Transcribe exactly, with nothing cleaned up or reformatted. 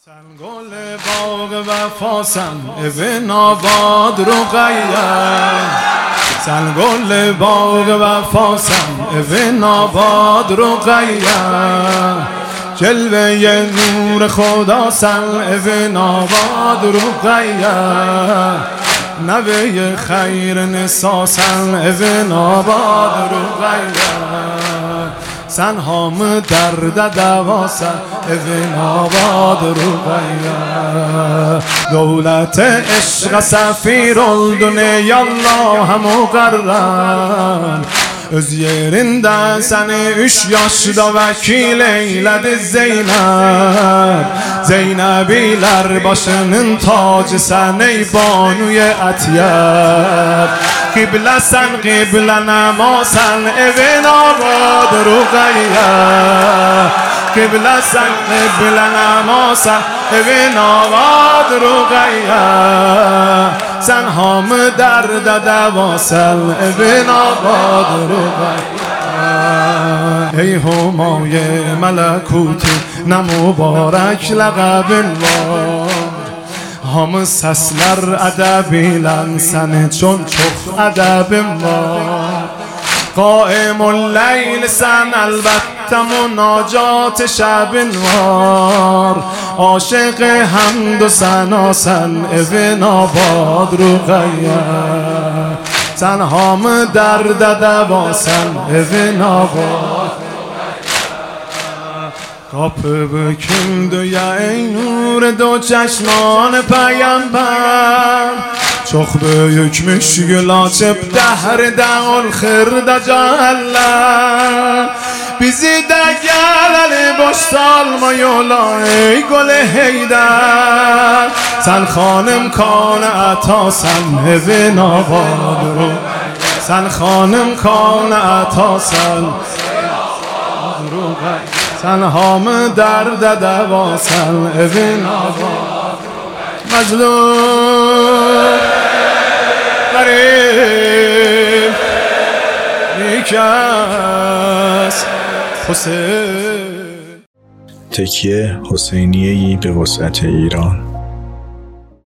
گل باغ وفاسم ابن آباد رقیه سن گل باغ وفاسم ابن آباد رقیه جلوه نور خدا سن ابن آباد رقیه نوه خیر نساسن ابن آباد رقیه سن هم درد دواسن ابن آباد رقیه دولت عشق سفیر الدنیا الله مقرر öz yerinde seni üç yaşda vekil eyledi Zeynep Zeynebiler başının tacı sen ey banuye etyer Kıble sen kıble nema sen evin abad Ruqayye Kıble sen kıble nema sen evin abad Ruqayye Sen hamı derde devasel evin abad Ruqayye Ey humaye melekuti ne mübarek laqabin var Hamı sesler edebilen seni çon çok edebin var Qaimul leyl sen elbette münacat şebin var Aşık hamd و ثنا sen evin abad Ruqayye Sen hamı derde deva sen evin abad Kapı büküldü ya ey nur دو چشمان پیامبر Çok büyükmüş gül açıp dehrde ol hırda caheller Bizi de geleli boş salma yola ey gül heyder Sen hanım kan ata sen evin abad Ruqayye Sen hanım kan ata sen Ruqayye Sen hamı derde deva sen evin abad Mezlum غریب نیکس حسین تکیه حسینیه‌ای به وسعت ایران